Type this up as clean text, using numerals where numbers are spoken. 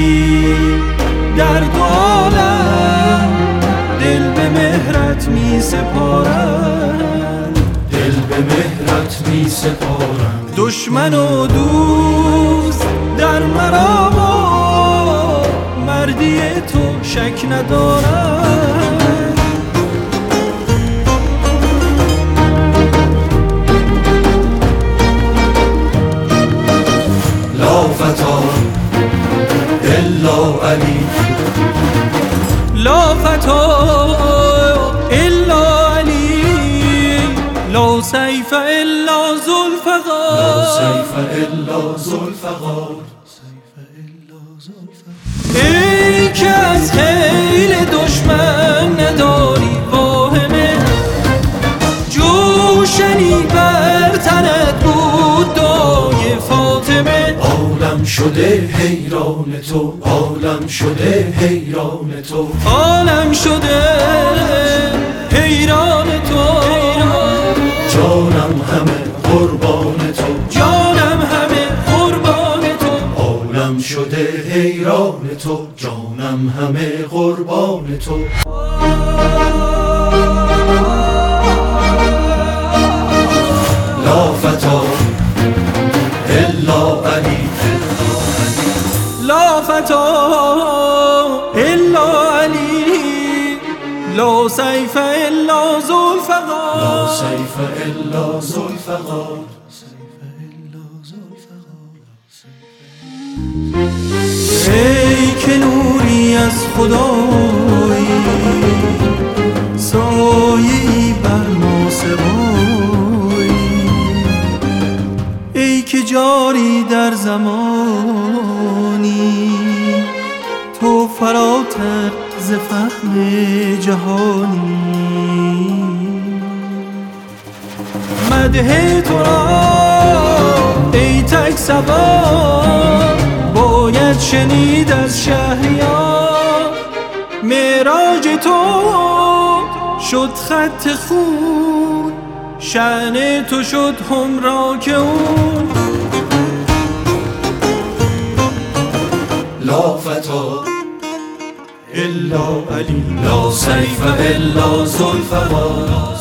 در دو عالم دل به مهرت می سپارم، دل به مهرت می سپارم. دشمن و دوست در مرام و مردی تو شک ندارم. لا فتا الا علی، لا فتا الا علی، لا سیف الا ذوالفقار، لا سیف الا ذوالفقار. ای که از خیل دشمن نداری واهمه، جوشنی بر تنت بود دعای فاطمه. عالم شده حیران تو، عالم شده حیران تو، عالم شده حیران تو، جانم همه قربان تو، جانم همه قربان تو. عالم شده حیران تو، جانم همه قربان تو. لا فتا الا علی، لا فتا الا علی، لا سیف الا ذوالفقار، لا سیف الا ذوالفقار. ای که نوری از خدایی، سایه‌ای بر ما سوایی، ای که جاری در زمانی، تو فراتر ز فهم جهانی. مدح تو را ای تک سوار باید شنید از شهریار، معراج تو شد خط خون، شأن تو شد همراک اون. لا فتا الا علی، لا سیف الا ذوالفقار.